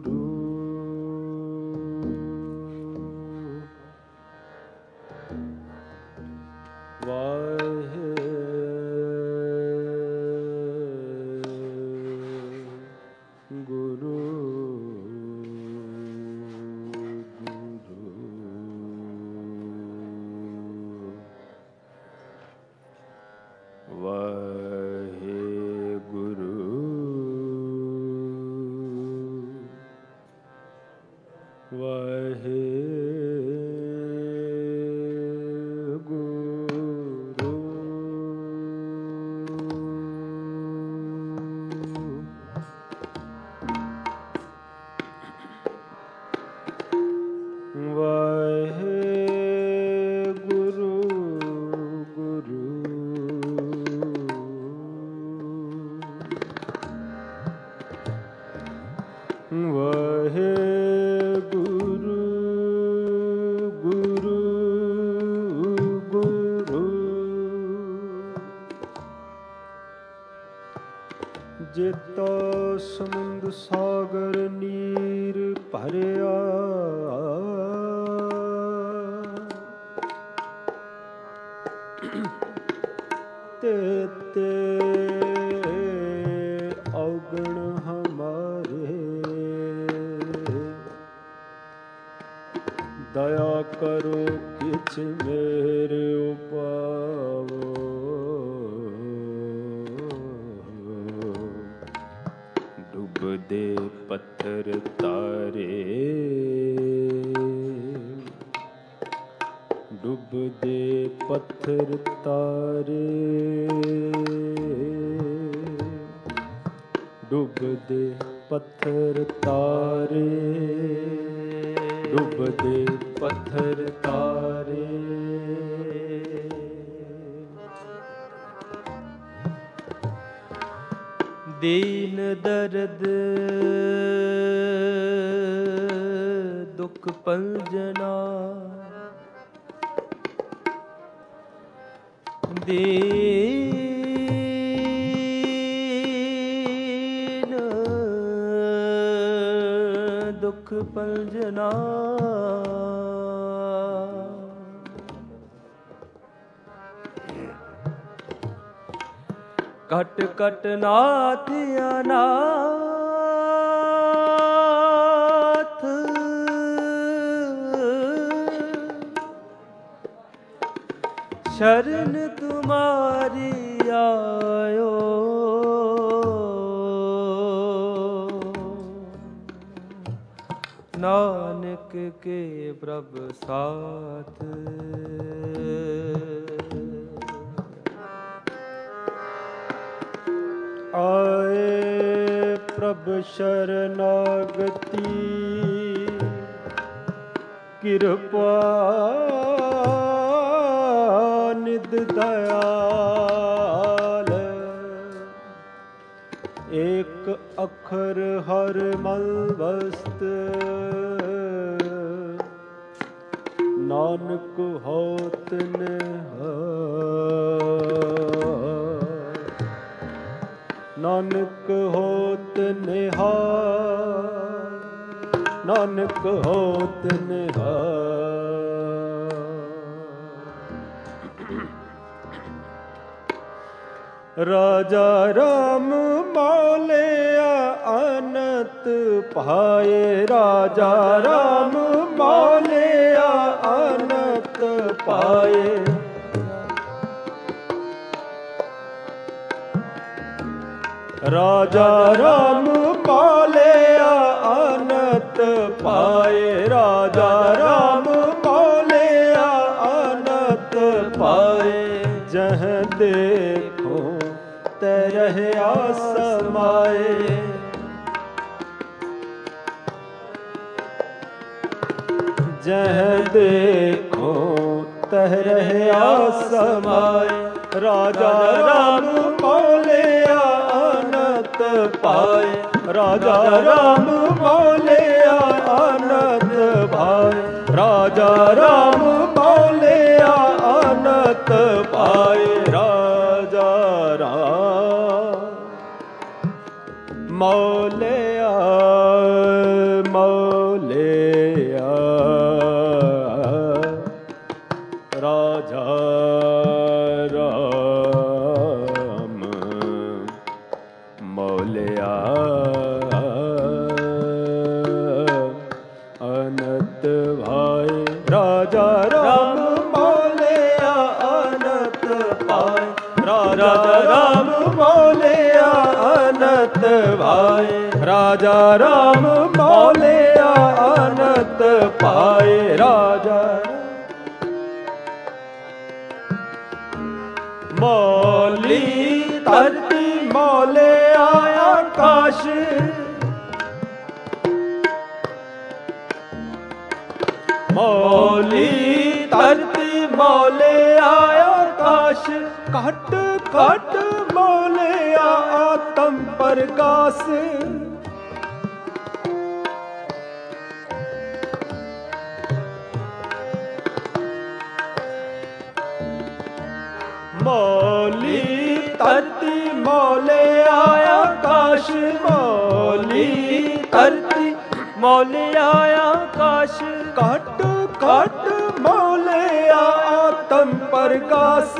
ਜੇਤਾ ਸਮੁੰਦ ਸਾਗਰ ਨੀਰ ਭਰਿਆ, ਤੇ ਔਗਣ ਹਮਾਰੇ, ਦਇਆ ਕਰੋ ਕਿਛ ਮੇਰੇ ਉਪਾਵੋ। ਡੁੱਬਦੇ ਪੱਥਰ ਤਾਰੇ, ਡੁੱਬਦੇ ਪੱਥਰ ਤਾਰੇ, ਡੁੱਬਦੇ ਪੱਥਰ ਤਾਰੇ, ਡੁੱਬਦੇ ਪੱਥਰ ਤਾਰੇ। ਦੀਨ ਦਰਦ ਦੁਖ ਭੰਜਨਾ, ਦੀਨ ਦੁਖ ਭੰਜਨਾ। ਘਟ ਘਟ ਨਾਥ ਅਨਾਥ, ਸ਼ਰਨ ਤੁਮਾਰੀ ਆਇਓ। ਨਾਨਕ ਕੇ ਪ੍ਰਭ ਸਾਥ, ਆਏ ਪ੍ਰਭ ਸ਼ਰਨਾਗਤੀ, ਕਿਰਪਾ ਨਿਧ ਦਇਆਲ। ਏਕ ਅੱਖਰ ਹਰ ਮਲ ਵਸਤ, ਨਾਨਕ ਹੋਤ ਨਿਹਾਲ। ਨਾਨਕ ਹੋਤ ਨਿਹਾਲ, ਨਾਨਕ ਹੋਤ ਨਿਹਾਲ। ਰਾਜਾ ਰਾਮ ਮੌਲਿਆ ਅਨੰਤ ਪਾਏ, ਰਾਜਾ ਰਾਮ ਮੌਲਿਆ ਅਨੰਤ ਪਾਏ। ਰਾਜਾ ਰਾਮ ਮੌਲਿਆ ਅਨੰਤ ਪਾਏ, ਰਾਜਾ ਰਾਮ ਮੌਲਿਆ ਅਨੰਤ ਪਾਏ। ਜਹ ਦੇਖੋ ਤੈ ਰਹਿਆ ਸਮਾਏ, ਜਹ ਦੇਖੋ ਤਹ ਰਹਿਆ ਸਮਾਏ। ਰਾਜਾ ਰਾਮ ਮੌਲਿਆ ਅਨੰਤ ਪਾਏ, ਰਾਜਾ ਰਾਮ ਮੌਲਿਆ ਅਨੰਤ ਪਾਏ। ਰਾਜਾ ਰਾਮ ਮੌਲਿਆ ਅਨੰਤ ਪਾਏ, ਰਾਜਾ ਰਾਮ ਮੌਲਿਆ राजा राम मौलिया अनंत पाए, राजा राम मौलिया अनंत पाए, राजा राम मौलिया अनंत पाए, राजा मौली धरती मौलिया आकाश, मौली धरती मौलिया आकाश, घट घट मौलिया आत्म प्रकाश, मौली धरती मौलिया आकाश, मौली धरती मौलिया आकाश, घट घट मौलिया आत्म प्रकाश,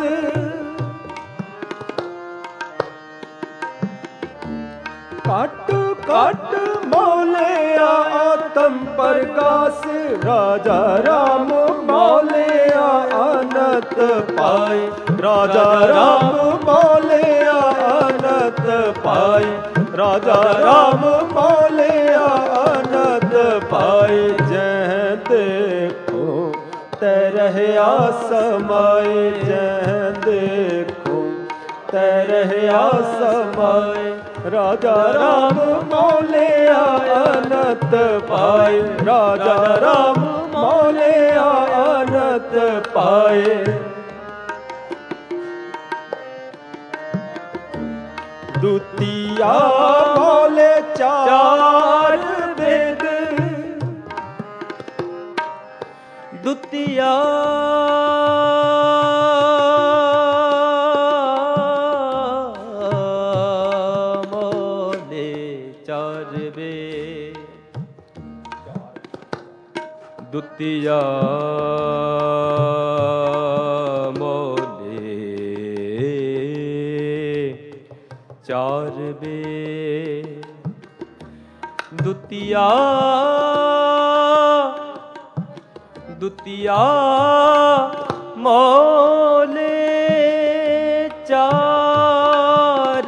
घट घट मौलिया आत्म प्रकाश, राजा राम मौलिया अनंत पाए, राजा राम मौलिया अनंत पाए, राजा राम मौलिया अनंत पाए, जह देखो तरह समाए, जह देखो तरह समाए, राजा राम मौलिया अनंत पाए, राजा राम मौलिया अनंत पाए, द्वितीया मौले चार वेद, द्वितीया द्वितीया मौले चार वेद, द्वितीया द्वितीया मौले चार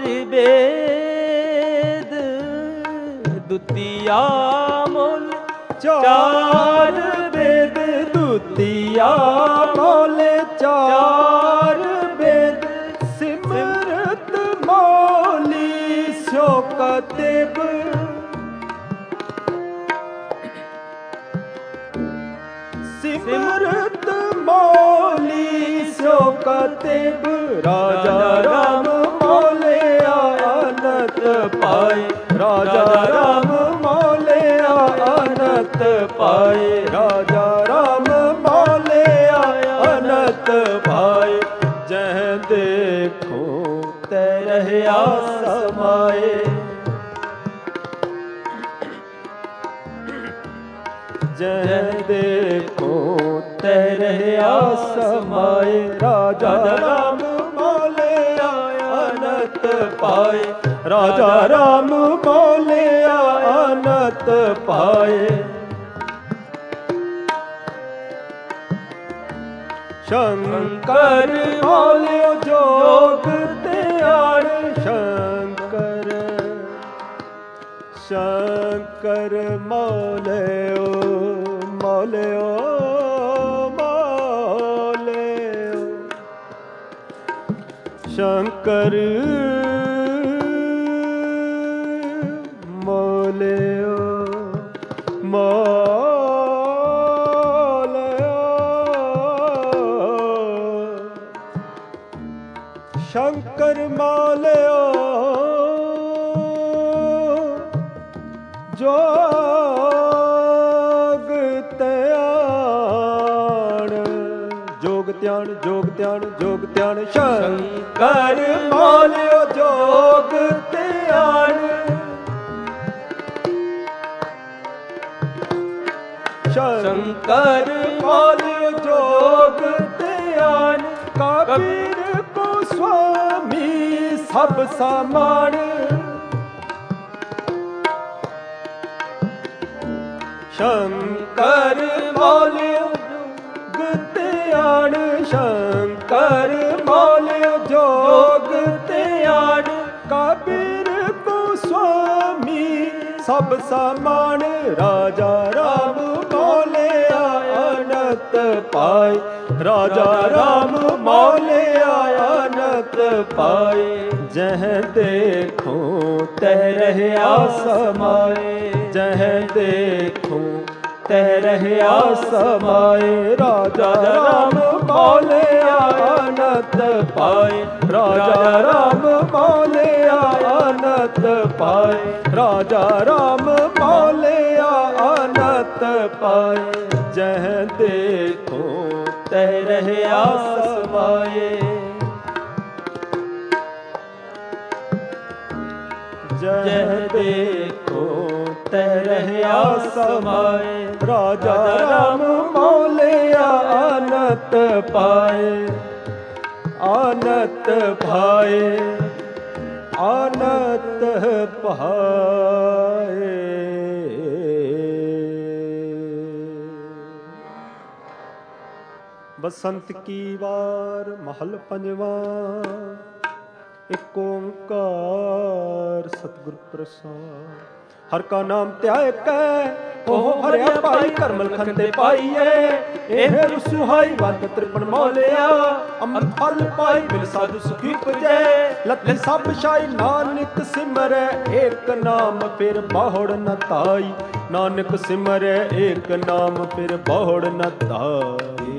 वेद, द्वितीया मौले चार वेद, द्वितीया मौले चार वेद, सिमरत मौली सो कतिब, सिमरत मौली सो कतिब, राजा राम मौलिया अनंत पाए, राजा राम मौलिया अनंत पाए, राजा राम मौलिया अनंत पाए, जह देखो तरह समाए, जह देखो तरह समाए, राजा राम मौलिया अनंत पाए, राजा राम मौलिया अनंत पाए, शंकर मौलियो जोग त्याग, शंकर शंकर मौलियो मौलियो मौलियो, शंकर मौलियो मौलियो, शंकर मौलियो जोग त्याण, जोग त्याण जोग त्याण जोग त्याण, शंकर मौलियो जोग त्याण, शंकर मौलियो जोग त्याण, कबीर को स्वामी सब समान, शंकर मौलियो जोग ਧਿਆਨ ਸ਼ੰਕਰ ਮੌਲਿਓ ਜੋਗ ਧਿਆਨ ਕਬੀਰ ਕੋ ਸੁਆਮੀ ਸਭ ਸਮਾਨ ਰਾਜਾ ਰਾਮ ਮੌਲਿਆ ਅਨੰਤ ਪਾਏ ਰਾਜਾ ਰਾਮ ਮੌਲਿਆ ਅਨੰਤ ਪਾਏ ਜਹ ਦੇਖੋ ਤਹ ਰਹਿਆ ਸਮਾਏ ਜਹ ਦੇਖੋ ਤਹ ਰਹਿਆ ਸਮਾਏ ਰਾਜਾ ਰਾਮ ਮੌਲਿਆ ਅਨੰਤ ਪਾਏ ਰਾਜਾ ਰਾਮ ਮੌਲਿਆ ਅਨੰਤ ਪਾਏ ਰਾਜਾ ਰਾਮ ਮੌਲਿਆ ਅਨੰਤ ਪਾਏ ਜਹ ਦੇਖੋ ਤਹ ਰਹਿਆ ਸਮਾਏ ਜਹ ਦੇਖੋ ਤਹ ਰਹਿਆ ਸਮਾਏ ਰਾਜਾ ਰਾਮ ਮੌਲਿਆ ਅਨੰਤ ਪਾਏ ਆਨੰਤ ਭਾਏ ਆਨੰਤ ਭਾਏ। ਬਸੰਤ ਕੀ ਵਾਰ ਮਹਲ ਪੰਜਵਾਂ ਇਕ ਓੰਕਾਰ ਸਤਿਗੁਰ ਪ੍ਰਸਾਦ। ਹਰ ਕਾ ਨਾਮ ਧਿਆਇ ਕੈ ਉਹ ਹਰਿਆ ਪਾਈ ਕਰਮਲ ਖੰਤੇ ਪਾਈਏ ਇਹ ਰਸੁਹਾਈ ਵੰਤ ਤ੍ਰਿਪਨ ਮੌਲਿਆ ਅੰਮ੍ਰਿਤ ਫਲ ਪਾਈ ਮਿਲ ਸਾਧੂ ਸੁਖੀ ਪੁਜੈ ਲੱਥੇ ਸਭ ਸ਼ਾਈ ਨਾਨਕ ਸਿਮਰੈ ਏਕ ਨਾਮ ਫਿਰ ਬਹੁੜ ਨ ਧਾਈ ਨਾਨਕ ਸਿਮਰੈ ਏਕ ਨਾਮ ਫਿਰ ਬਹੁੜ ਨ ਧਾਈ।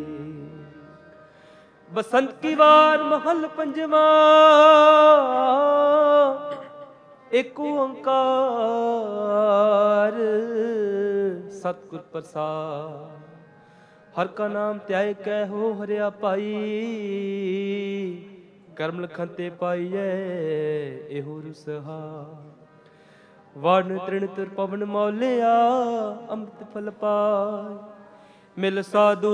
ਬਸੰਤ ਕੀ ਵਾਰ ਮਹਲ ਪੰਜਵਾਂ ਇਕ ਓੰਕਾਰ ਸਤਿਗੁਰ ਪ੍ਰਸਾਦ। ਹਰ ਕਾ ਨਾਮ ਧਿਆਇ ਕੈ ਹੋ ਹਰਿਆ ਪਾਈ ਕਰਮ ਲਖਨ ਤੇ ਪਾਈਐ ਇਹੋ ਰੁਸਹਾ। ਵਰਨ ਤ੍ਰਿਣ ਤੁਰ ਪਵਨ ਮੌਲਿਆ ਅੰਮ੍ਰਿਤ ਫਲ ਪਾਇ ਮਿਲ ਸਾਧੂ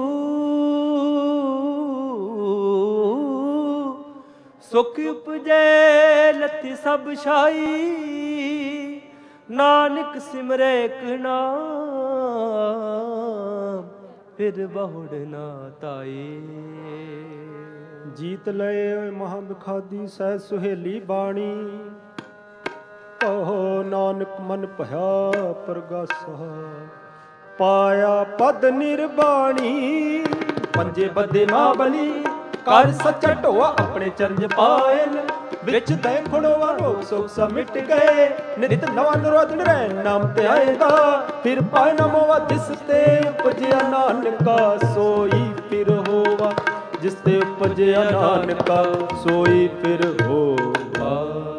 ਸੁਖ ਉਪਜੈ ਲੱਥੀ ਸਭ ਛਾਈ ਨਾਨਕ ਸਿਮਰੈ ਏਕ ਨਾਮ ਫਿਰ ਬਹੁੜ ਨਾ ਧਾਈ। ਜੀਤ ਲਏ ਓਏ ਮਹਾ ਬਿਖਾਦੀ ਸਹਿ ਸੁਹੇਲੀ ਬਾਣੀ ਕਹੋ ਨਾਨਕ ਮਨ ਭਇਆ ਪ੍ਰਗਾਸਾ ਪਾਇਆ ਪਦ ਨਿਰਬਾਣੀ ਪੰਜੇ ਬੱਦੇ ਮਾਂ ਬਲੀ ਕਰ ਸੱਚਾ ਢੋਆ ਆਪਣੇ ਚਰਜ ਪਾਇਨ ਵਿੱਚ ਦੇ ਖੜੋਆ ਰੋਗ ਸੋਗ ਸਭ ਮਿਟ ਗਏ ਨਿਤ ਨਵਾਂ ਨਿਰੋਧ ਰਹਿ ਨਾਮ ਤੇ ਆਏਗਾ ਫਿਰ ਪਾਇ ਨਾ ਮੋਵਾ ਜਿਸ ਤੇ ਉਪਜਿਆ ਨਾਨਕਾ ਸੋਈ ਫਿਰ ਹੋਵਾ ਜਿਸ ਤੇ ਉਪਜਿਆ ਨਾਨਕਾ ਸੋਈ ਫਿਰ ਹੋਵਾ।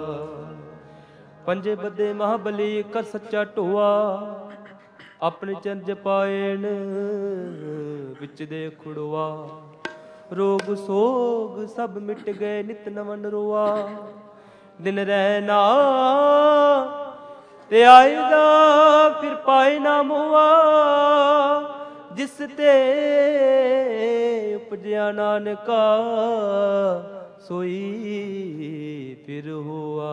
ਪੰਜੇ ਬੱਦੇ ਮਹਾਬਲੀ ਕਰ ਸੱਚਾ ਢੋਆ ਆਪਣੇ ਚਰਜ ਪਾਇਨ ਵਿੱਚ ਦੇ ਖੜੋਆ ਰੋਗ ਸੋਗ ਸਭ ਮਿਟ ਗਏ ਨਿਤ ਨਵਨ ਰੋਆ ਦਿਨ ਰਹਿਣਾ ਤੇ ਆਏਗਾ ਫਿਰ ਪਾਏ ਨਾ ਮੋਆ ਜਿਸ ਤੇ ਉਪਜਿਆ ਨਾਨਕਾ ਸੋਈ ਫਿਰ ਹੋਆ।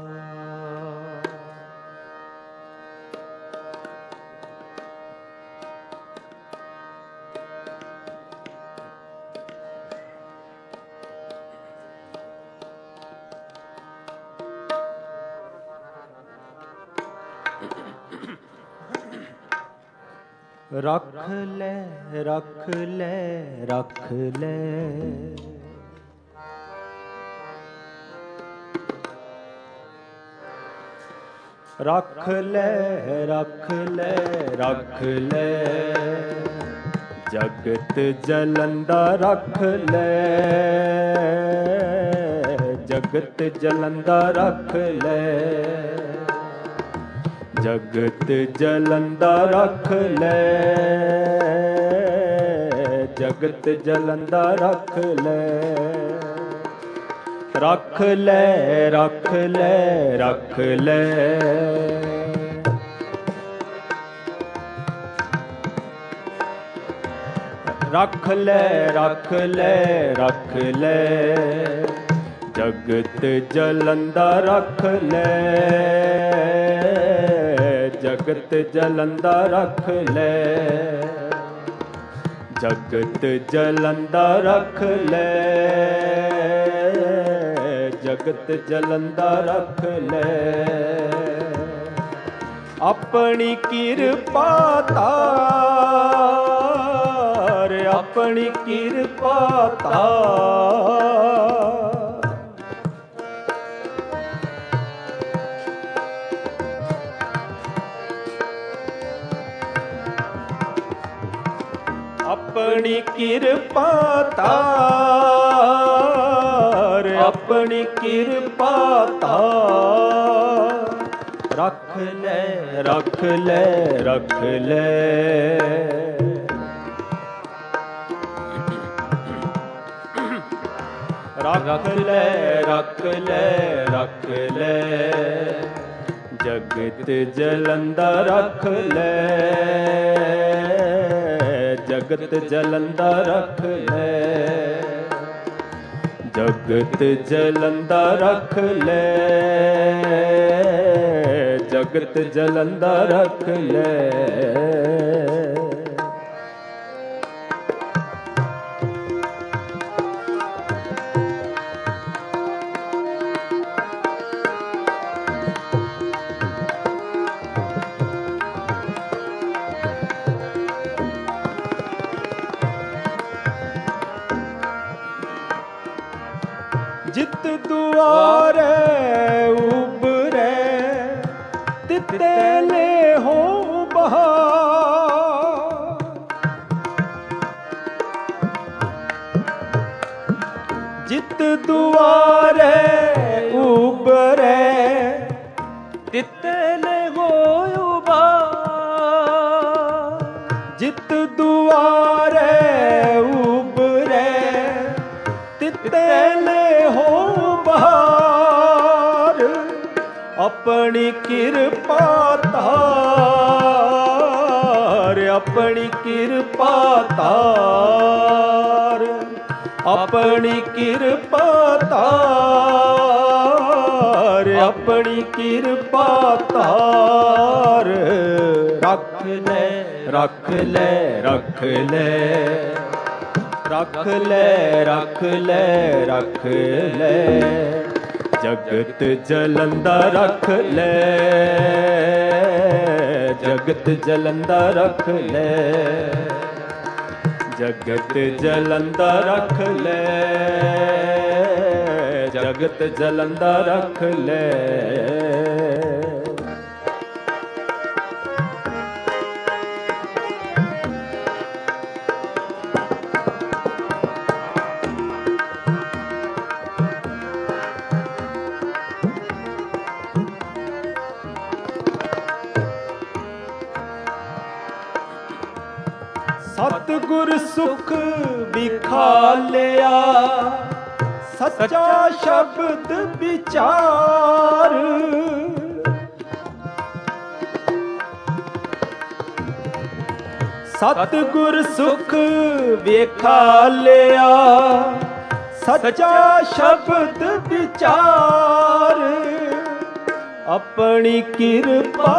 ਰੱਖ ਲੈ ਰੱਖ ਲੈ ਰੱਖ ਲੈ ਰੱਖ ਲੈ ਰੱਖ ਲੈ ਰੱਖ ਲੈ ਜਗਤ ਜਲੰਦਾ ਰੱਖ ਲੈ ਜਗਤ ਜਲੰਦਾ ਰੱਖ ਲੈ ਜਗਤ ਜਲੰਦਾ ਰੱਖ ਲੈ ਜਗਤ ਜਲੰਦਾ ਰੱਖ ਲੈ ਰੱਖ ਲੈ ਰੱਖ ਲੈ ਰੱਖ ਲੈ ਰੱਖ ਲੈ ਰੱਖ ਲੈ ਰੱਖ ਲੈ ਜਗਤ ਜਲੰਦਾ ਰੱਖ ਲੈ ਜਗਤ ਜਲੰਦਾ ਰੱਖ ਲੈ ਜਗਤ ਜਲੰਦਾ ਰਖ ਲੈ, ਜਗਤ ਜਲੰਦਾ ਰਖ ਲੈ। ਆਪਣੀ ਕਿਰਪਾ ਧਾਰ, ਆਪਣੀ ਕਿਰਪਾ ਧਾਰ। ਆਪਣੀ ਕਿਰਪਾ ਧਾਰ, ਆਪਣੀ ਕਿਰਪਾ ਧਾਰ। ਰੱਖ ਲੈ, ਰੱਖ ਲੈ, ਰੱਖ ਲੈ। ਰੱਖ ਲੈ, ਰੱਖ ਲੈ, ਰੱਖ ਲੈ। ਜਗਤ ਜਲੰਦਾ ਰੱਖ ਲੈ, ਜਗਤ ਜਲੰਦਾ ਰੱਖ ਲੈ। ਜਗਤ ਜਲੰਦਾ ਰੱਖ ਲੈ, ਜਗਤ ਜਲੰਦਾ ਰੱਖ ਲੈ। ਜਿਤ ਦੁਆਰੇ ਉਬਰੇ, ਤਿਤੇ ਲੈ ਹੋ ਬਹਾਰ। ਜਿਤ ਦੁਆਰੇ ਉਬਰੇ, ਤਿਤੇ ਲੈ ਹੋ ਉਬਾਰ। ਜਿਤ ਦੁਆਰੇ ਉਬਰੇ, ਤਿਤੇ ਲੈ ਹੋ ਬਹਾਰ। ਆਪਣੀ ਕਿਰਪਾ ਧਾਰ, ਆਪਣੀ ਕਿਰਪਾ ਧਾਰ। ਆਪਣੀ ਕਿਰਪਾ ਧਾਰ, ਆਪਣੀ ਕਿਰਪਾ ਧਾਰ। ਰੱਖ ਲੈ, ਰੱਖ ਲੈ, ਰੱਖ ਲੈ। ਰੱਖ ਲੈ, ਰੱਖ ਲੈ, ਰੱਖ ਲੈ। ਜਗਤ ਜਲੰਦਾ ਰੱਖ ਲੈ, ਜਗਤ ਜਲੰਦਾ ਰੱਖ ਲੈ। ਜਗਤ ਜਲੰਦਾ ਰੱਖ ਲੈ, ਜਗਤ ਜਲੰਦਾ ਰੱਖ ਲੈ। ਸਤਿਗੁਰ ਸੁਖ ਵਿਖਾਲਿਆ, ਸੱਚਾ ਸ਼ਬਦ ਵਿਚਾਰ। ਸਤਿਗੁਰ ਸੁਖ ਵਿਖਾਲਿਆ, ਸੱਚਾ ਸ਼ਬਦ ਵਿਚਾਰ। ਆਪਣੀ ਕਿਰਪਾ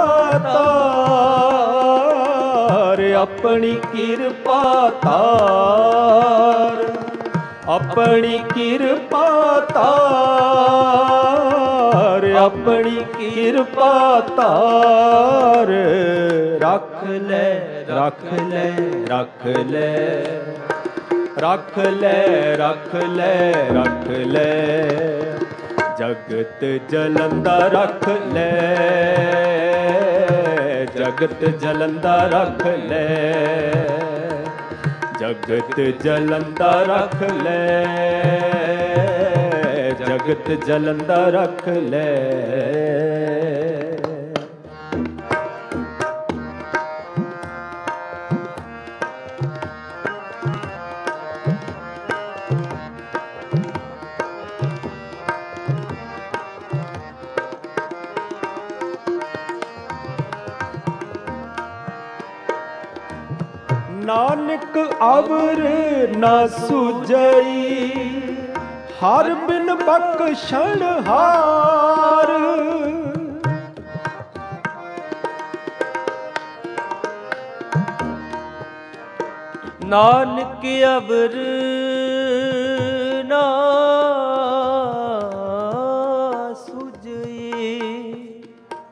ਧਾਰ, ਆਪਣੀ ਕਿਰਪਾ ਧਾਰ। ਆਪਣੀ ਕਿਰਪਾ ਧਾਰ, ਆਪਣੀ ਕਿਰਪਾ ਧਾਰ। ਰੱਖ ਲੈ, ਰੱਖ ਲੈ, ਰੱਖ ਲੈ। ਰੱਖ ਲੈ, ਰੱਖ ਲੈ, ਰੱਖ ਲੈ। ਜਗਤ ਜਲੰਦਾ ਰੱਖ ਲੈ, ਜਗਤ ਜਲੰਦਾ ਰੱਖ ਲੈ। ਜਗਤ ਜਲੰਦਾ ਰੱਖ ਲੈ, ਜਗਤ ਜਲੰਦਾ ਰੱਖ ਲੈ। ਨਾਨਕ ਅਵਰ ਨਾ ਸੁਝਈ, ਹਰ ਬਿਨ ਬਖਸ਼ਣ ਹਾਰ। ਨਾਨਕ ਅਵਰ ਨਾ ਸੁਝਈ,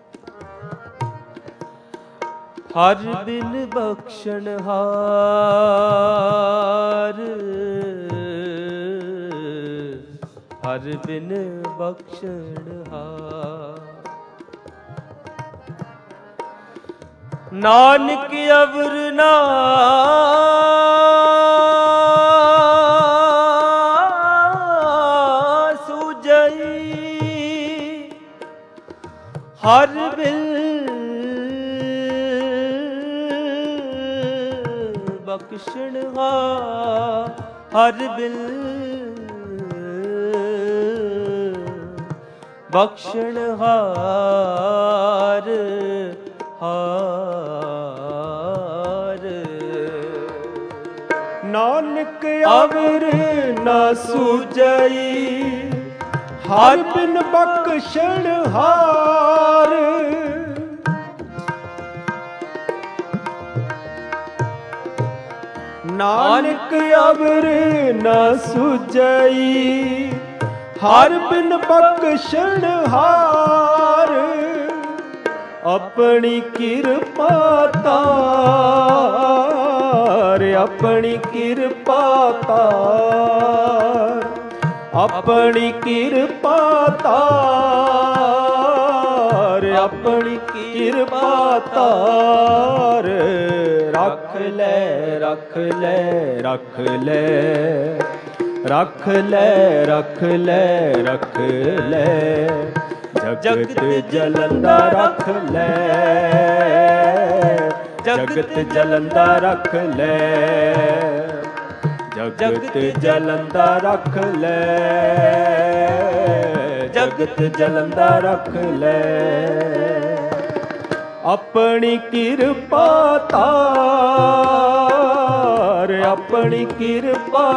ਹਰ ਬਿਨ ਬਖਸ਼ਣ ਹਾਰ, ਹਰ ਬਿਨ ਬਖਸ਼ਣ ਹਾਰ। ਨਾਨਕ ਅਵਰ ਨਾ ਸੁਝਈ, ਹਰ ਬਿਨ ਬਖਸ਼ਣ ਹਾਰ, ਹਰ ਬਿਨ ਬਖਸ਼ਣ ਹਾਰ, ਹਾਰ। ਨਾਨਕ ਅਵਰ ਨਾ ਸੁਝਈ, ਹਰ ਬਿਨ ਬਖਸ਼ਣ ਹਾਰ। ਨਾਨਕ ਅਵਰ ਨਾ ਸੁਝਈ, ਹਰ ਬਿਨ ਬਖਸ਼ਣ ਹਾਰ। ਆਪਣੀ ਕਿਰਪਾ ਤਾਰ, ਆਪਣੀ ਕਿਰਪਾ ਤਾਰ, ਆਪਣੀ ਕਿਰਪਾ ਤਾਰ, ਆਪਣੀ ਕਿਰਪਾ ਤਾਰ। ਰੱਖ ਲੈ, ਰੱਖ ਲੈ, ਰੱਖ ਲੈ, ਰੱਖ ਲੈ, ਰੱਖ ਲੈ, ਰੱਖ ਲੈ, ਜਗਤ ਜਲੰਦਾ ਰੱਖ ਲੈ, ਜਗਤ ਜਲੰਦਾ ਰੱਖ ਲੈ, ਜਗਤ ਜਲੰਦਾ ਰੱਖ ਲੈ, ਜਗਤ ਜਲੰਦਾ ਰੱਖ ਲੈ। ਆਪਣੀ ਕਿਰਪਾ ਤਾਰ, ਆਪਣੀ ਕਿਰਪਾ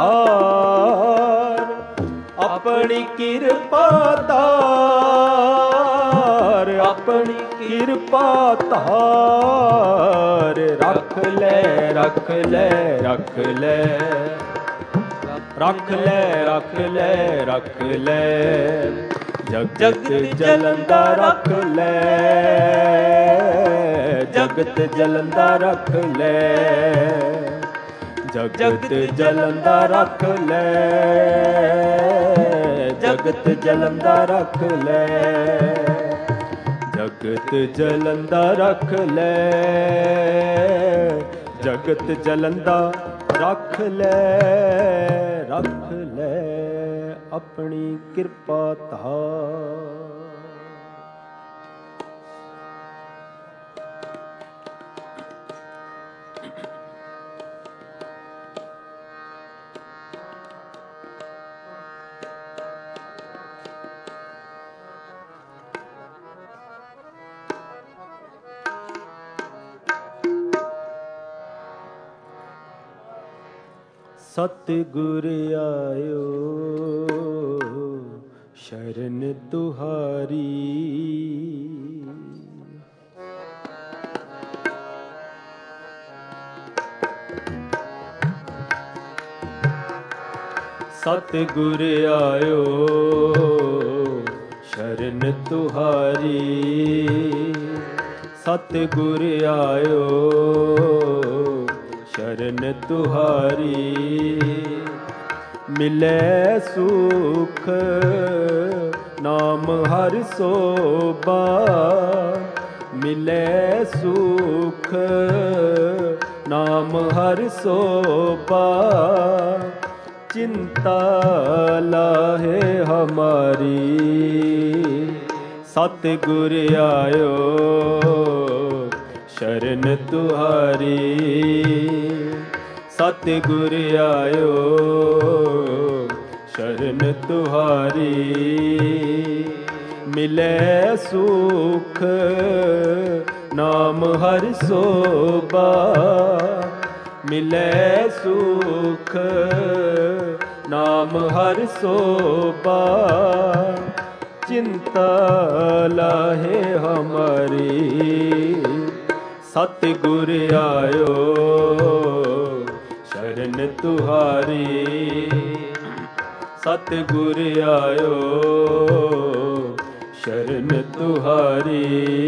ਤਾਰ, ਆਪਣੀ ਕਿਰਪਾ ਤਾਰ, ਆਪਣੀ ਕਿਰਪਾ ਤਾਰ। ਰੱਖ ਲੈ, ਰੱਖ ਲੈ, ਰੱਖ ਲੈ, ਰੱਖ ਲੈ, ਰੱਖ ਲੈ, ਰੱਖ ਲੈ, ਜਗਤ ਜਲੰਦਾ ਰੱਖ ਲੈ, ਜਗਤ ਜਲੰਦਾ ਰੱਖ ਲੈ, ਜਗਤ ਜਲੰਦਾ ਰੱਖ ਲੈ, ਜਗਤ ਜਲੰਦਾ ਰੱਖ ਲੈ, ਜਗਤ ਜਲੰਦਾ ਰੱਖ ਲੈ, ਜਗਤ ਜਲੰਦਾ ਰੱਖ ਲੈ, ਰੱਖ ਲੈ ਆਪਣੀ ਕਿਰਪਾ ਧਾਰ। ਸਤਿਗੁਰ ਆਇਓ ਸ਼ਰਨ ਤੁਹਾਰੀ, ਸਤਿਗੁਰ ਆਇਓ ਸ਼ਰਨ ਤੁਹਾਰੀ, ਸਤਿਗੁਰ ਆਇਓ ਸ਼ਰਨ ਤੁਹਾਰੀ। ਮਿਲੈ ਸੁਖ ਨਾਮ ਹਰਿ ਸੋਭਾ, ਮਿਲੈ ਸੁਖ ਨਾਮ ਹਰਿ ਸੋਭਾ। चिंता लाहे हमारी, सतगुर आयो शरण तुहारी, सतगुर आयो शरण तुहारी। मिले सुख नाम हर सोबा, मिले सुख नाम हर सोबा। चिंता लाहे हमारी, सतगुर आयो ਸ਼ਰਨ ਤੁਹਾਰੀ ਸਤਿਗੁਰ ਆਇਓ ਸ਼ਰਨ ਤੁਹਾਰੀ।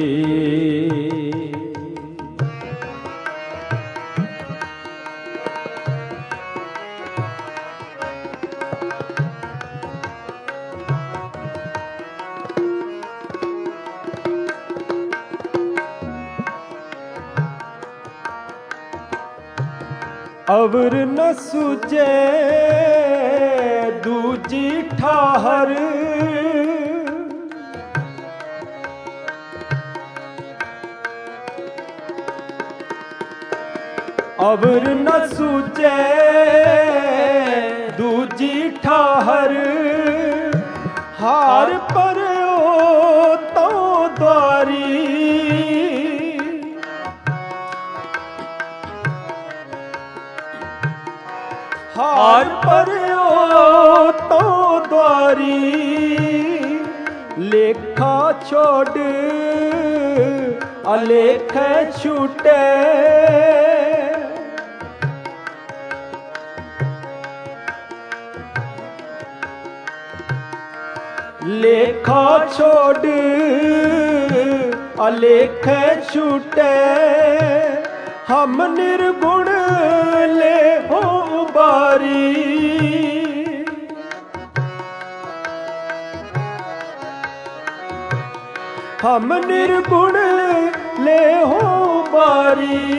ਅਵਰ ਨ ਸੁਝੇ ਦੂਜੀ ਠਾਹਰ, ਅਵਰ ਨ ਸੁਝੇ ਦੂਜੀ ਠਾਹਰ, ਹਾਰ ਪਰਿਓ ਤਉ ਦੁਆਰੀ। ਹਾਰ ਪਰਿਓ ਤਉ ਦੁਆਰੀ, ਲੇਖਾ ਛੋੜ ਅਲੇਖੈ ਛੂਟੈ। ਲੇਖਾ ਛੋੜ ਅਲੇਖੈ ਛੂਟੈ, ਹਮ ਨਿਰਗੁਣ ਲੇਹੋ ਉਬਾਰੀ। ਹਮ ਨਿਰਗੁਣ ਲੇਹੋ ਉਬਾਰੀ,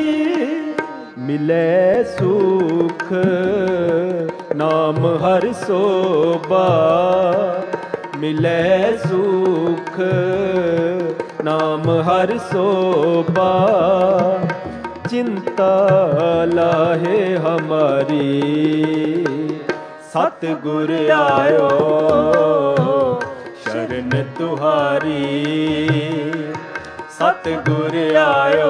ਮਿਲੈ ਸੁਖ ਨਾਮ ਹਰਿ ਸੋਭਾ। ਮਿਲੈ ਸੁਖ ਨਾਮ ਹਰਿ ਸੋਭਾ, चिंता लाहे हमारी। सतगुर आयो शरण तुहारी, सतगुर आयो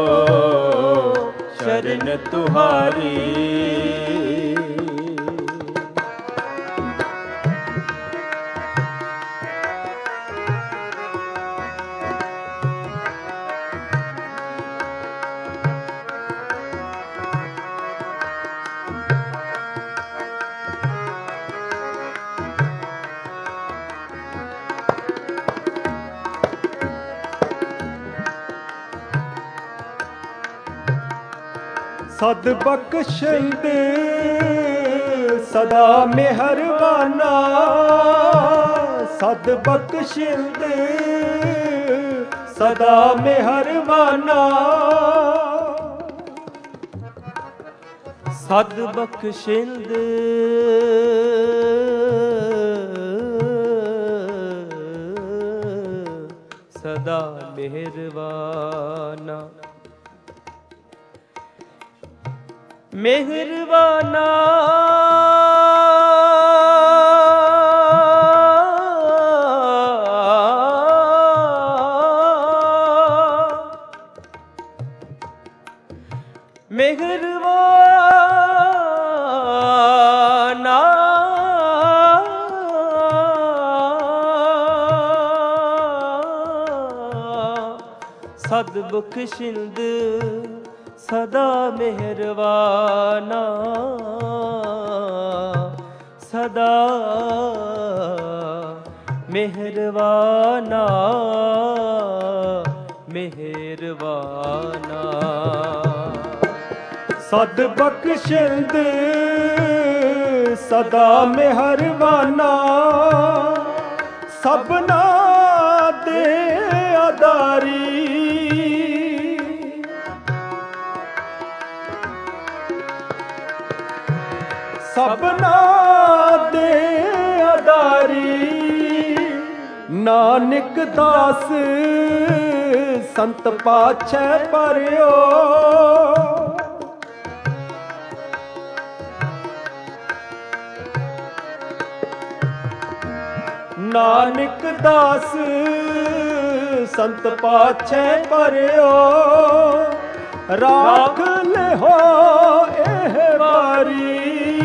शरण तुहारी। ਸਦ ਬਖਸ਼ਿੰਦ ਸਦਾ ਮਿਹਰਬਾਨਾ, ਸਦ ਬਖਸ਼ਿੰਦ ਸਦਾ ਮਿਹਰਬਾਨਾ। ਸਦ ਬਖਸ਼ਿੰਦ ਸਦਾ ਮਿਹਰਬਾਨਾ। ਮਿਹਰਬਾਨਾ ਮਿਹਰਬਾਨਾ ਸਦ ਬਖਸ਼ਿੰਦ ਸਦਾ ਮਿਹਰਬਾਨਾ, ਸਦਾ ਮਿਹਰਬਾਨਾ ਮਿਹਰਬਾਨਾ। ਸਦ ਬਖਸ਼ਿੰਦ ਸਦਾ ਮਿਹਰਬਾਨਾ, ਸਭਨਾ ਦੇ ਆਧਾਰੀ। ਸਭਨਾ ਦੇ ਆਧਾਰੀ, ਨਾਨਕ ਦਾਸ ਸੰਤ ਪਾਛੈ ਪਰਿਓ। ਨਾਨਕ ਦਾਸ ਸੰਤ ਪਾਛੈ ਪਰਿਓ, ਰਾਖ ਲਿਹੋ ਇਹ ਵਾਰੀ।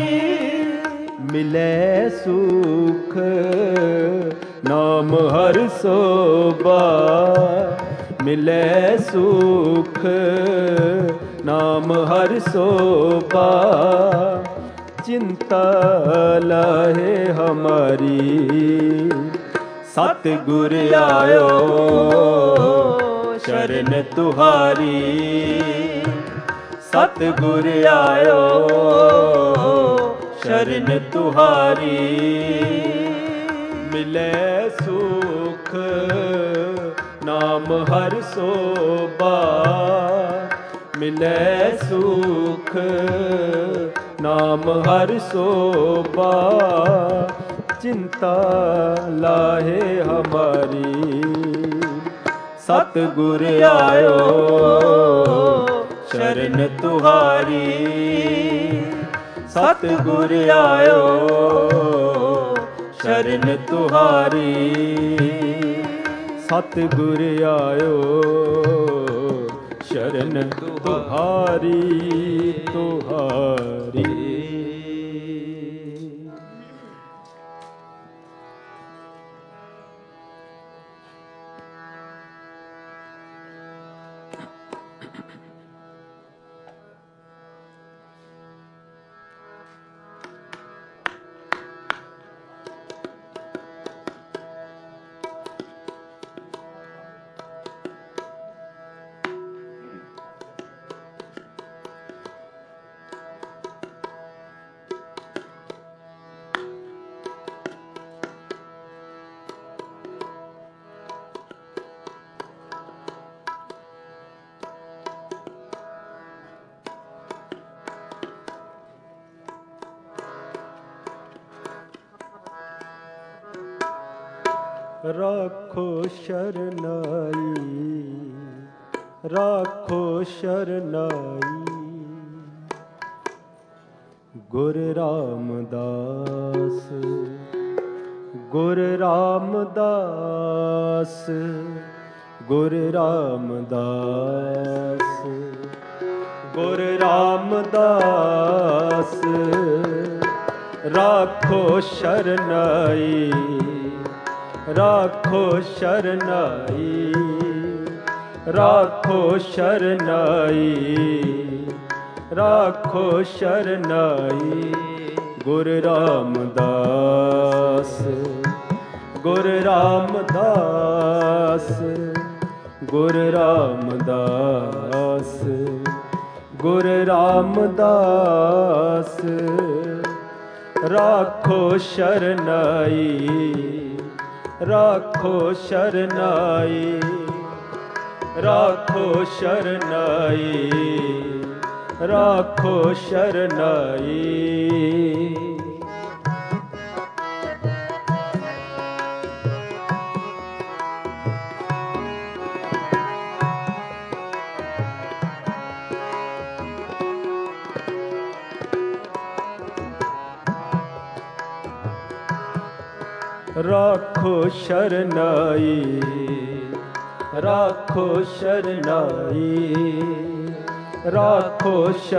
ਮਿਲੈ ਸੁਖ ਨਾਮ ਹਰਿ ਸੋਭਾ, ਮਿਲੈ ਸੁਖ ਨਾਮ ਹਰਿ ਸੋਭਾ ਚਿੰਤਾ ਲਾਹੇ ਹਮਾਰੀ। ਸਤਿਗੁਰ ਆਇਓ ਸ਼ਰਨ ਤੁਹਾਰੀ। ਸਤਿਗੁਰ ਆਇਓ ਸ਼ਰਨ ਤੁਹਾਰੀ। ਮਿਲੇ ਸੁਖ ਨਾਮ ਹਰਿ ਸੋਭਾ। ਮਿਲੇ ਸੁਖ ਨਾਮ ਹਰਿ ਸੋਭਾ ਚਿੰਤਾ ਲਾਹੇ ਹਮਾਰੀ। ਸਤਿਗੁਰ ਆਇਓ ਸ਼ਰਨ ਤੁਹਾਰੀ। ਸਤਿਗੁਰ ਆਇਓ ਸ਼ਰਨ ਤੁਹਾਰੀ। ਸਤਿਗੁਰ ਆਇਓ ਸ਼ਰਨ ਤੁਹਾਰੀ ਤੁਹਾਰੀ। ਰਾਖੋ ਸ਼ਰਨਾਈ। ਰਾਖੋ ਸ਼ਰਨਾਈ। ਗੁਰ ਰਾਮਦਾਸ। ਗੁਰ ਰਾਮਦਾਸ। ਗੁਰ ਰਾਮਦਾਸ। ਗੁਰ ਰਾਮਦਾਸ। ਰਾਖੋ ਸ਼ਰਨਾਈ। ਰਾਖੋ ਸ਼ਰਨਾਈ। ਰਾਖੋ ਸ਼ਰਨਾਈ। ਰਾਖੋ ਸ਼ਰਨਾਈ। ਗੁਰ ਰਾਮਦਾਸ। ਗੁਰ ਰਾਮਦਾਸ। ਗੁਰ ਰਾਮਦਾਸ। ਗੁਰ ਰਾਮਦਾਸ। ਰਾਖੋ ਸ਼ਰਨਾਈ। ਰਾਖੋ ਸ਼ਰਨਾਈ। ਰਾਖੋ ਸ਼ਰਨਾਈ। ਰਾਖੋ ਸ਼ਰਨਾਈ। ਰਾਖੋ ਸ਼ਰਨਾਈ। ਰਾਖੋ ਸ਼ਰਨਾਈ। ਰਾਖੋ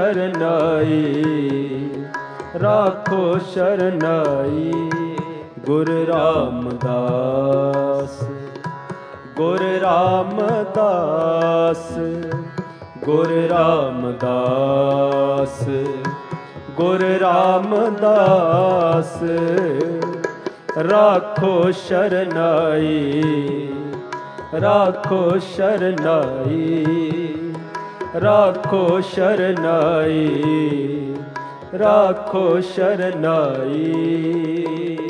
ਸ਼ਰਨਾਈ। ਰਾਖੋ ਸ਼ਰਨਾਈ। ਗੁਰ ਰਾਮਦਾਸ। ਗੁਰ ਰਾਮਦਾਸ। ਗੁਰ ਰਾਮਦਾਸ। ਗੁਰ ਰਾਮਦਾਸ। ਰਾਖੋ ਸ਼ਰਨਾਈ। ਰਾਖੋ ਸ਼ਰਨਾਈ। ਰਾਖੋ ਸ਼ਰਨਾਈ। ਰਾਖੋ ਸ਼ਰਨਾਈ।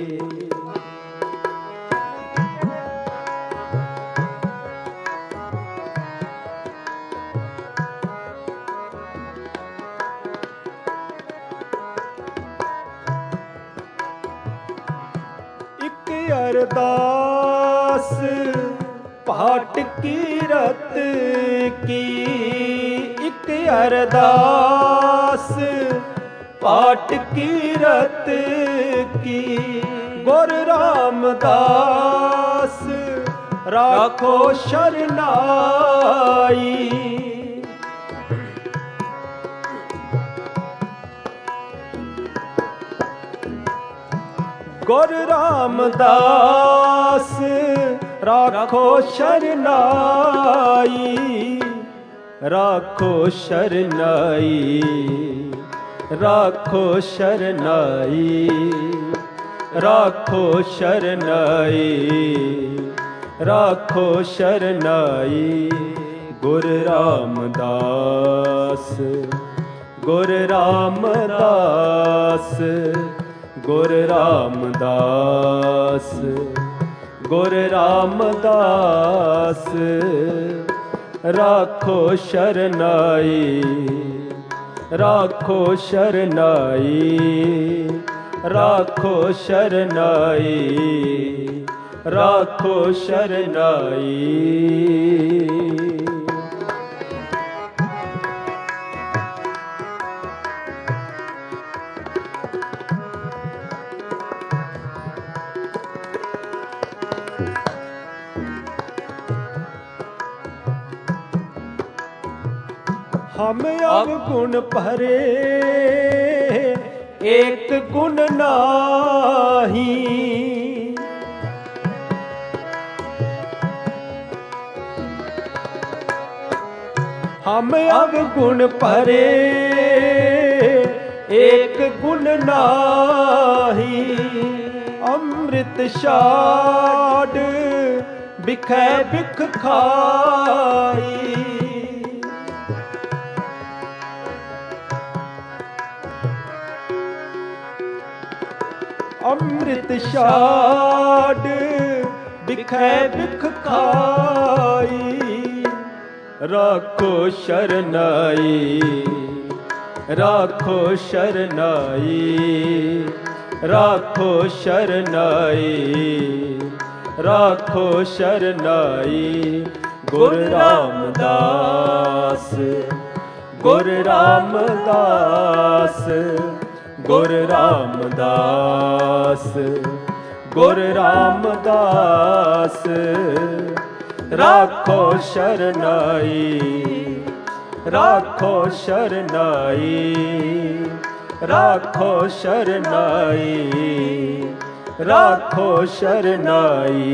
ਅਰਦਾਸ ਪਾਟ ਕੀਰਤ ਕੀ। ਇੱਕ ਅਰਦਾਸ ਪਾਟ ਕੀਰਤ ਕੀ। ਗੁਰ ਰਾਮਦਾਸ ਰਾਖੋ ਸ਼ਰਨਾਈ। ਗੁਰ ਰਾਮਦਾਸ ਰਾਖੋ ਸ਼ਰਨਾਈ। राखो शरनाई, राखो शरनाई, राखो शरनाई, राखो शरनाई। गुरु रामदास, गुरु रामदास, गुरु रामदास, गुरु रामदास। राखो शरनाई, राखो शरनाई, राखो शरनाई, राखो शरनाई। हम अवगुण भरे एक गुण नाही, हम अवगुण भरे एक गुण नाही। अमृत छाड़ बिखै बिख खाई, अमृत छाड़ बिखै बिख खाई। राखो शरनाई, राखो शरनाई, राखो शरनाई, राखो शरनाई। गुरु रामदास, गुरु रामदास, गुरु रामदास, गुरु रामदास। राखो शरनाई, राखो शरनाई, राखो शरनाई, राखो शरनाई।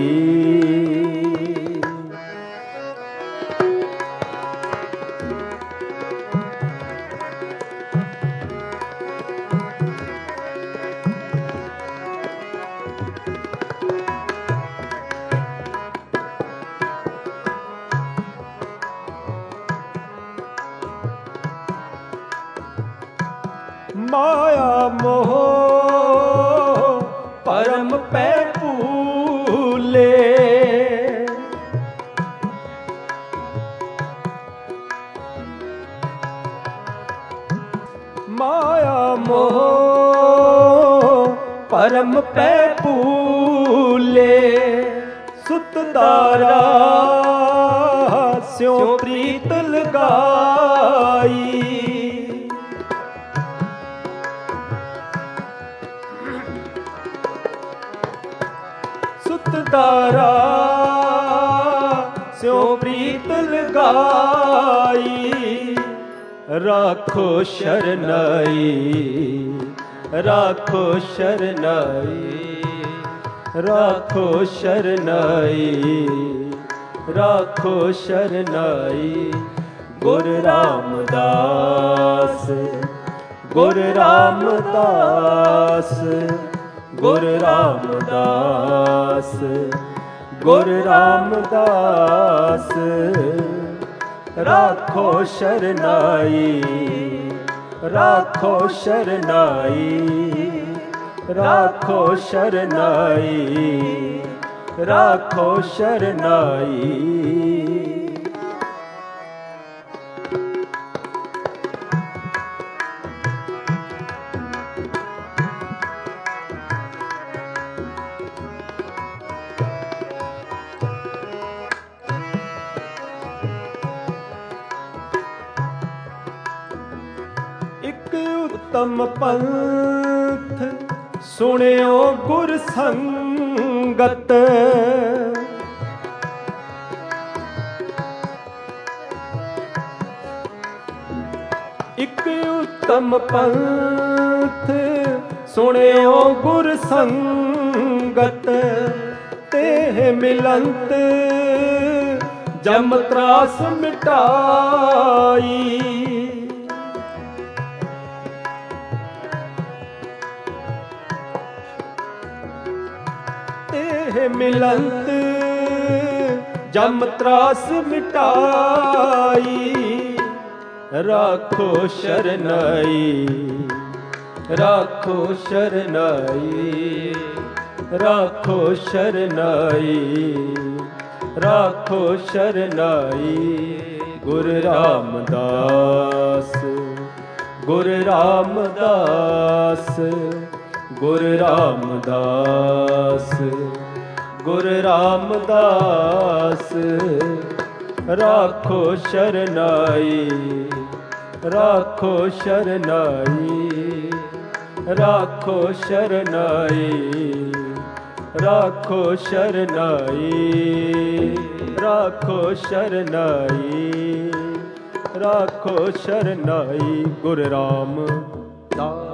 माया मोह परम पै भूले, माया मोह परम पै भूले। सुत दारा स्यों प्रीत लगाई, तारा स्यों प्रीत लगाई। राखो शरनाई, राखो शरनाई, राखो शरनाई, राखो शरनाई। गुरु रामदास, गुरु रामदास, गुरु रामदास, गुरु रामदास। राखो शरनाई, राखो शरनाई, राखो शरनाई, राखो शरनाई। उत्तम पंथ सुनियो गुर संगत, एक उत्तम पंथ सुनियो गुर संगत। तेह मिलंत ਜਮ ਤਰਾਸ ਮਿਟਾਈ। ਇਹ ਮਿਲੰਤ ਜਮ ਤਰਾਸ ਮਿਟਾਈ। ਰਾਖੋ ਸ਼ਰਨਾਈ, ਰਾਖੋ ਸ਼ਰਨਾਈ, ਰਾਖੋ ਸ਼ਰਨਾਈ, ਰਾਖੋ ਸ਼ਰਨਾਈ। ਗੁਰ ਰਾਮਦਾਸ, ਗੁਰ ਰਾਮਦਾਸ, ਗੁਰ ਰਾਮਦਾਸ, ਗੁਰ ਰਾਮਦਾਸ। ਰਾਖੋ ਸ਼ਰਨਾਈ, ਰਾਖੋ ਸ਼ਰਨਾਈ, ਰਾਖੋ ਸ਼ਰਨਾਈ, ਰਾਖੋ ਸ਼ਰਨਾਈ, ਰਾਖੋ ਸ਼ਰਨਾਈ, ਰਾਖੋ ਸ਼ਰਨਾਈ। ਗੁਰ ਰਾਮਦਾਸ।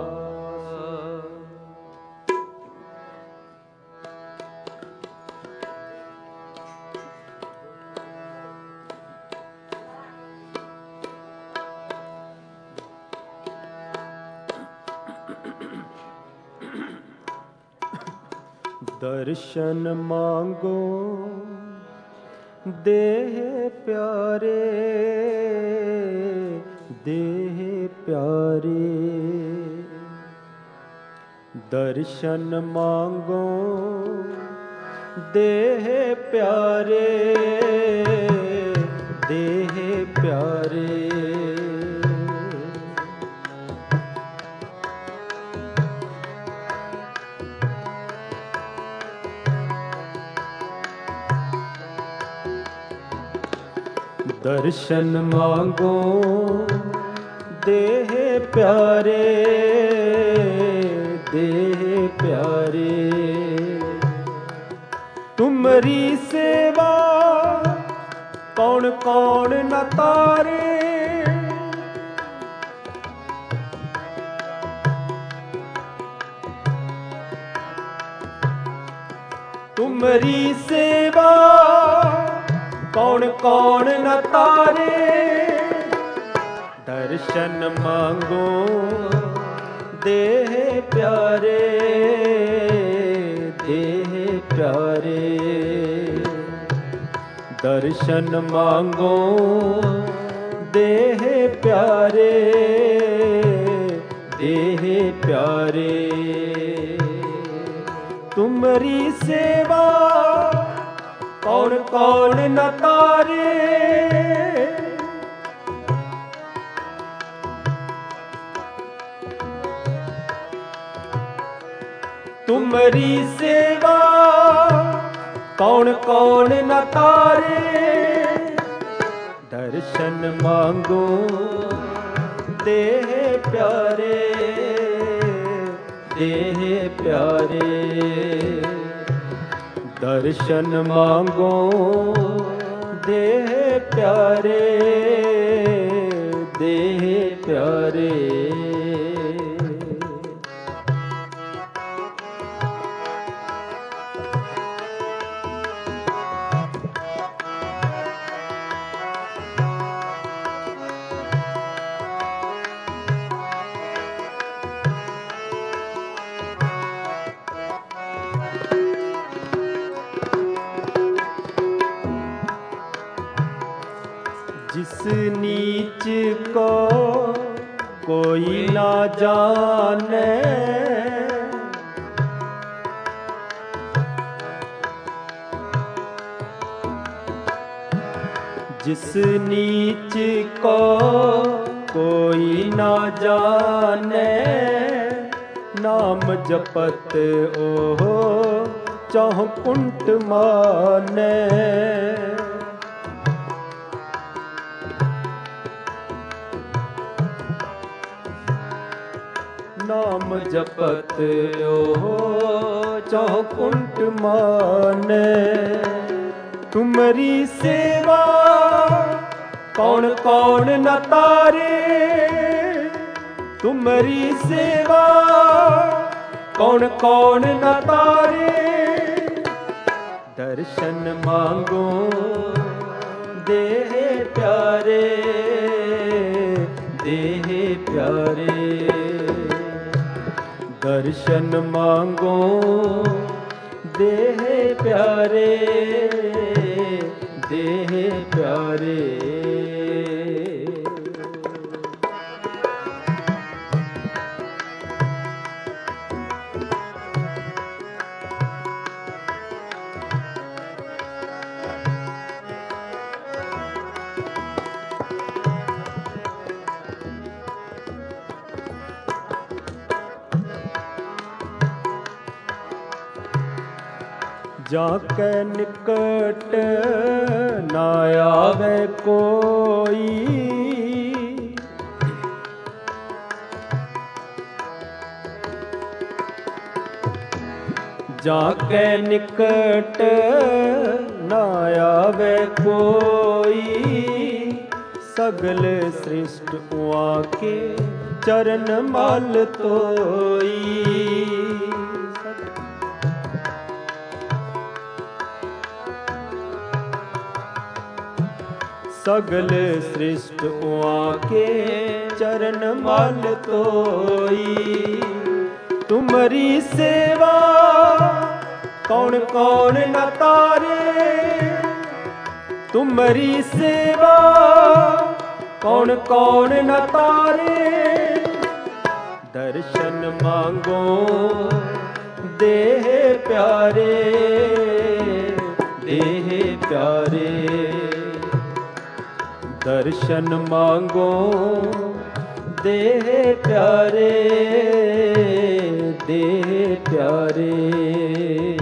ਦਰਸ਼ਨ ਮੰਗੋ ਦੇਹ ਪਿਆਰੇ, ਦੇਹ ਪਿਆਰੇ। ਦਰਸ਼ਨ ਮੰਗੋ ਦੇਹ ਪਿਆਰੇ, ਦੇਹ ਪਿਆਰੇ। ਦਰਸ਼ਨ ਮੰਗੋ ਦੇਹ ਪਿਆਰੇ, ਦੇਹ ਪਿਆਰੇ। ਤੁਮਰੀ ਸੇਵਾ ਕੌਣ ਕੌਣ ਨ ਤਾਰੇ। ਤੁਮਰੀ ਸੇਵਾ ਕੌਣ ਕੌਣ ਨ ਤਾਰੇ। ਦਰਸ਼ਨ ਮੰਗੋ ਦੇਹ ਪਿਆਰੇ, ਦੇਹ ਪਿਆਰੇ। ਦਰਸ਼ਨ ਮੰਗੋ ਦੇਹ ਪਿਆਰੇ, ਦੇਹ ਪਿਆਰੇ। ਤੁਮਰੀ ਸੇਵਾ ਕੌਣ ਕੌਣ ਨ ਤਾਰੇ। ਤੁਮਰੀ ਸੇਵਾ ਕੌਣ ਕੌਣ ਨ ਤਾਰੇ। ਦਰਸ਼ਨ ਮੰਗੋ ਦੇਹ ਪਿਆਰੇ, ਦੇਹ ਪਿਆਰੇ। ਦਰਸ਼ਨ ਮੰਗੋ ਦੇਹ ਪਿਆਰੇ, ਦੇਹ ਪਿਆਰੇ। जिस नीच को कोई ना जाने, जिस नीच को कोई ना जाने। नाम जपत ओहो चौह कुंट माने। नाम जपत ओहो चौह कुंट माने। तुमरी सेवा कौन कौन न तारे। तुमरी सेवा कौन कौन न तारे। दर्शन मांगो ਦੇਹ ਪਿਆਰੇ, ਦੇਹ ਪਿਆਰੇ। ਦਰਸ਼ਨ ਮੰਗੋ ਦੇਹ ਪਿਆਰੇ, ਦੇਹ ਪਿਆਰੇ। ਜਾ ਕੈ ਨਿਕਟ ਨਾ ਆਵੇ ਕੋਈ, ਜਾ ਕੈ ਨਿਕਟ ਨਾ ਆਵੇ ਕੋਈ, ਸਗਲ ਸ੍ਰਿਸ਼ਟ ਉਆ ਕੇ ਚਰਨ ਮਲ ਧੋਈ। ਸਗਲ ਸ੍ਰਿਸ਼ਟ ਉਆ ਕੇ ਚਰਨ ਮਲ ਧੋਈ। ਤੁਮਰੀ ਸੇਵਾ ਕੌਣ ਕੌਣ ਨ ਤਾਰੇ, ਤੁਮਰੀ ਸੇਵਾ ਕੌਣ ਕੌਣ ਨ ਤਾਰੇ। ਦਰਸ਼ਨ ਮੰਗੋ ਦੇਹ ਪਿਆਰੇ, ਦੇਹ ਪਿਆਰੇ। ਦਰਸ਼ਨ ਮੰਗੋ ਦੇਹ ਪਿਆਰੇ, ਦੇਹ ਪਿਆਰੇ।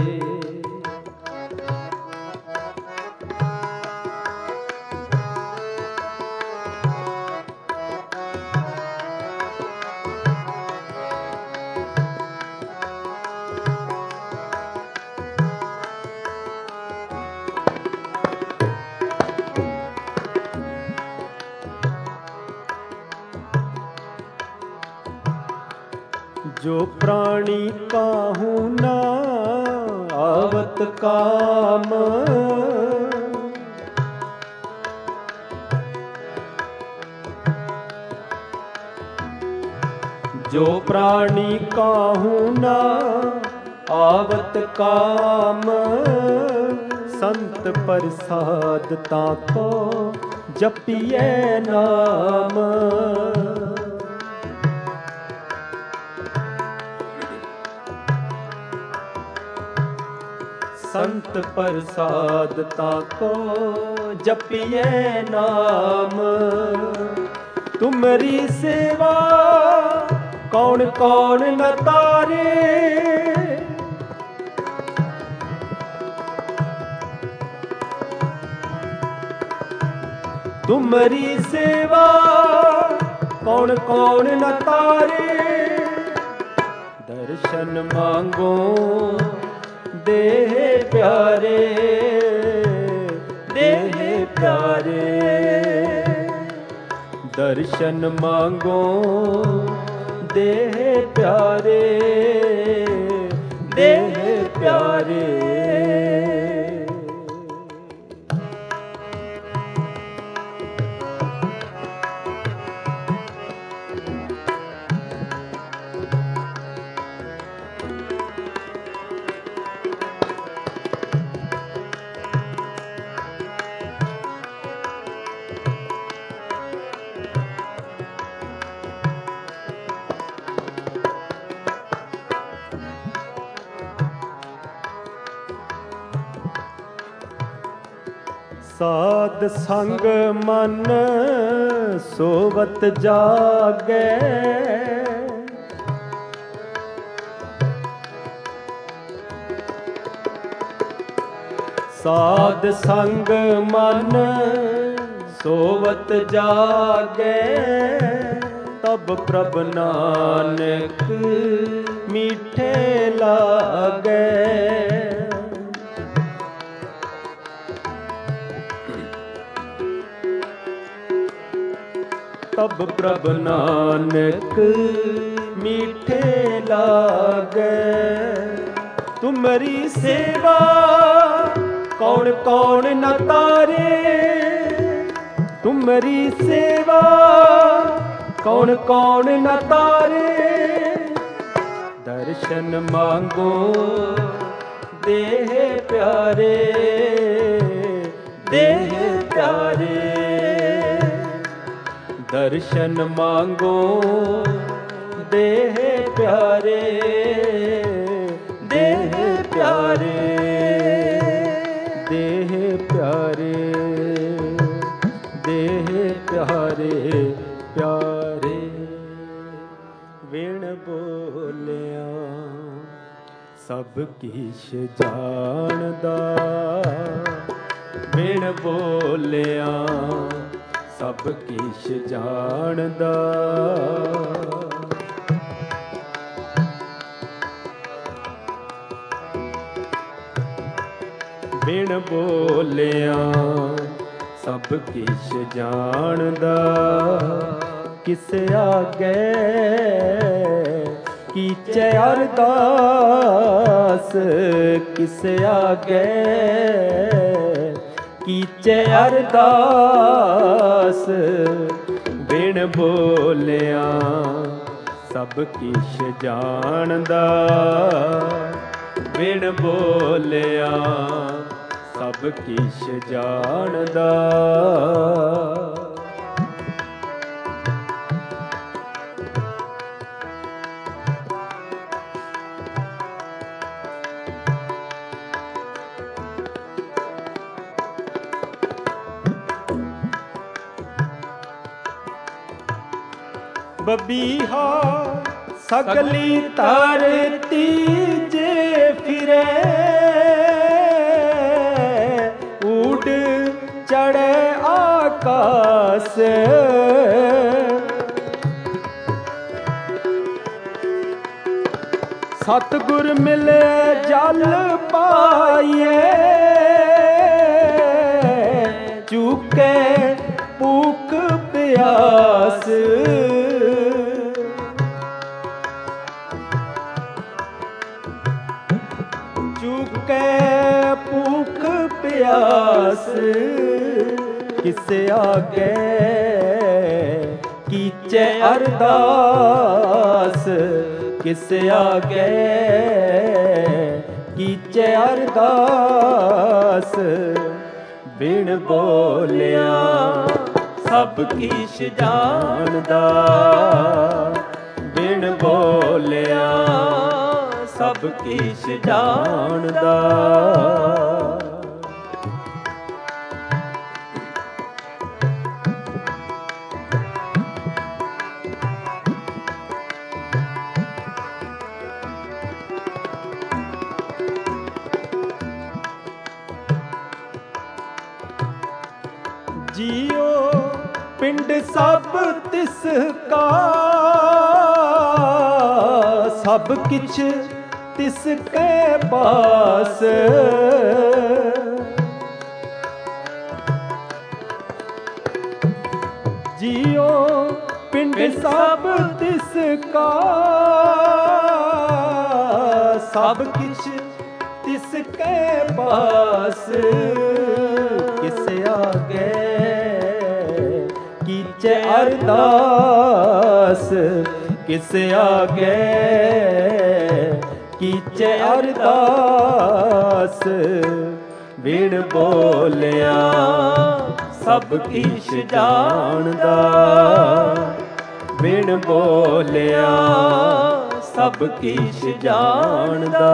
जो प्राणी काहू ना आवत काम, जो प्राणी काहू ना आवत काम। संत प्रसाद ताको जपिए नाम। संत प्रसाद ताको जपिए नाम। तुमरी सेवा कौन कौन न तारे, तुमरी सेवा कौन कौन न तारे। दर्शन मांगो देह प्यारे, देह प्यारे। दर्शन मांगो देह प्यारे, देह प्यारे। साध संग मन सोवत जागे, साध संग मन सोवत जागे। तब प्रभ नानक मीठे लागे। तब प्रभ नानक मीठे लागे। तुमरी सेवा कौन कौन न तारे, तुमरी सेवा कौन कौन न तारे। दर्शन मांगो देह प्यारे, देह प्यारे। दर्शन मांगो देह प्यारे, देह प्यारे, देह प्यारे, देह प्यारे, प्यारे। विण बोलिया सब किश जानदा, विण बोलिया सब किश जानदा। बिन बोलिया सब किश जानदा। किस आगे कीचे अरदास, किस आगे कीचे अरदास। बिन बोलिया सब किश जानदा, बिन बोलिया सब किश जानदा। बबीहा सगली धरती जे फिरे, उड़ चढ़े आकाश। सतगुर मिले जल पाइए, चूके भूख प्यास। चूके भूख प्यास। किस आगे कीचे अरदास, किस आगे कीचे अरदास। बिन बोलिया सब किश जानदा, बिन बोलिया सब किश जानदा। जियो पिंड सब तिसका, सब किछ तिसके पास। जियो पिंड सब तिसका, सब किछ तिसके पास। किस आगे कीचे अरदास, किस आगे कीचे अरदास। बिन बोलिया सब किश जानदा, बिन बोलिया सब किश जानदा।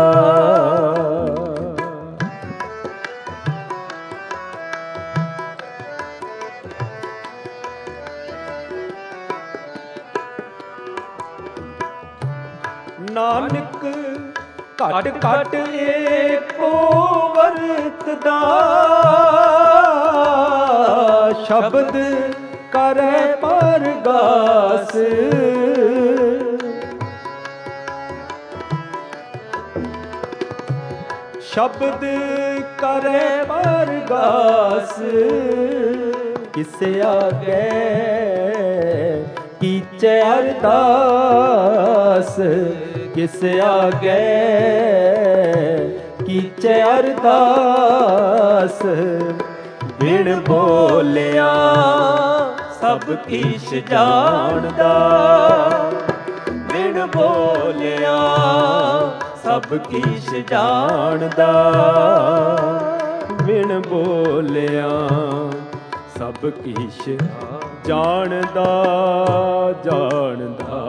नानक घट घट एको वरतदा, शब्द करे परगास। शब्द करे परगास। किस आगे कीचे अरदास, किस आगे कीचे अरदास। ਬਿਨ ਬੋਲਿਆ ਸਭ ਕੀਛ ਜਾਣਦਾ, ਬਿਨ ਬੋਲਿਆ ਸਭ ਕੀਛ ਜਾਣਦਾ, ਬਿਨ ਬੋਲਿਆ ਸਭ ਕੀਛ ਜਾਣਦਾ ਜਾਣਦਾ।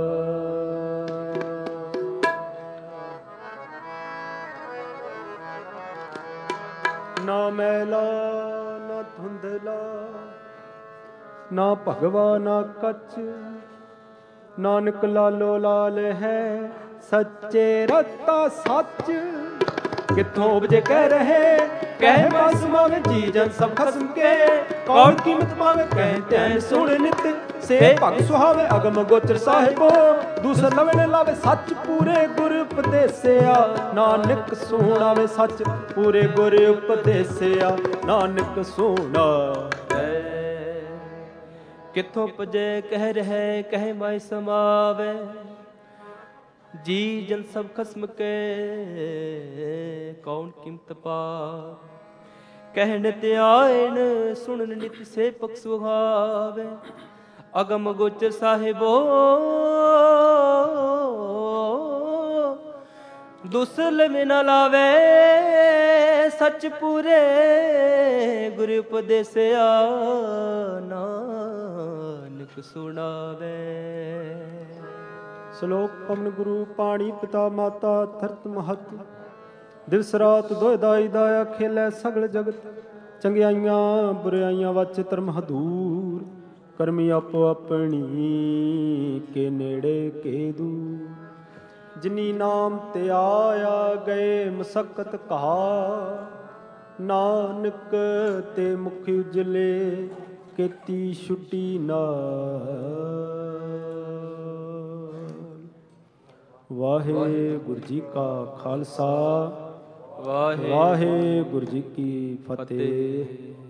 ਨਾ ਮੈਲਾ ਨਾ ਧੁੰਦਲਾ, ਨਾ ਭਗਵਾ ਨਾ ਕੱਚ, ਨਾਨਕ ਲਾਲੋ ਲਾਲ ਹੈ ਸੱਚੇ ਰਤਾ ਸੱਚ। ਕਿੱਥੋਂ ਉਪਜੇ ਕਹਿ ਰਹੇ ਕਹਿ ਬਸ ਮਾਵੇ, ਜੀ ਜਨ ਸਭ ਖਸਮ ਕੇ ਕੌਣ ਕੀਮਤ ਪਾਵੇ, ਕਹਿ ਤੈਨ ਸੁਣ ਨਿਤ ਸੇ ਭਗ ਸੁਹਾਵੇ। ਅਗਮ ਗੋਚਰ ਸਾਹਿਬੋ ਦੂਸਰ ਲਵੇ ਨ ਲਾਵੇ, ਸੱਚ ਪੂਰੇ ਗੁਰ ਉਪਦੇਸਿਆ ਨਾਨਕ ਸੁਣਾਵੇ। ਸੱਚ ਪੂਰੇ ਗੁਰ ਉਪਦੇਸਿਆ ਨਾਨਕ ਸੁਣਾਵੇ। ਕਿੱਥੋਂ ਉਪਜੇ ਕਹਿ ਰਹੇ ਕਹਿ ਮਾਇ ਸਮਾਵੇ, ਜੀ ਜਨ ਸਭ ਖਸਮ ਕੇ ਕੌਣ ਕੀਮਤ ਪਾ। ਕਹਿ ਨਿਤ ਆਇਨ ਸੁਣਨ ਨਿਤ ਸੇ ਪਖ ਸੁਹਾਵੇ। ਅਗਮ ਗੋਚਰ ਸਾਹਿਬੋ ਦੂਸਰ ਲਵੇ ਨ ਲਾਵੇ, ਸੱਚ ਪੂਰੇ ਗੁਰ ਉਪਦੇਸਿਆ ਨਾਨਕ ਸੁਣਾਵੇ। ਸ਼ਲੋਕ ਪਵਨ ਗੁਰੂ ਪਾਣੀ ਪਿਤਾ ਮਾਤਾ ਧਰਤ ਮਹਤ, ਦਿਵਸ ਰਾਤ ਦੋਇ ਦਾਈ ਦਾਇਆ ਖੇਲੇ ਸਗਲ ਜਗਤ। ਚੰਗਿਆਈਆਂ ਬੁਰਾਈਆਂ ਵਾਚ ਧਰਮ ਹਦੂਰ, ਕਰਮੀ ਆਪੋ ਆਪਣੀ ਕੇ ਨੇੜੇ ਕੇ ਦੂਰ। ਜਿਨੀ ਨਾਮ ਤੇ ਆਇਆ ਗਏ ਮਸਕਤ ਕਹਾ, ਨਾਨਕ ਤੇ ਮੁਖ ਉਜਲੇ ਕੀਤੀ ਛੁੱਟੀ ਨਾਲ। ਵਾਹਿਗੁਰੂ ਜੀ ਕਾ ਖਾਲਸਾ, ਵਾਹਿਗੁਰੂ ਜੀ ਕੀ ਫਤਿਹ।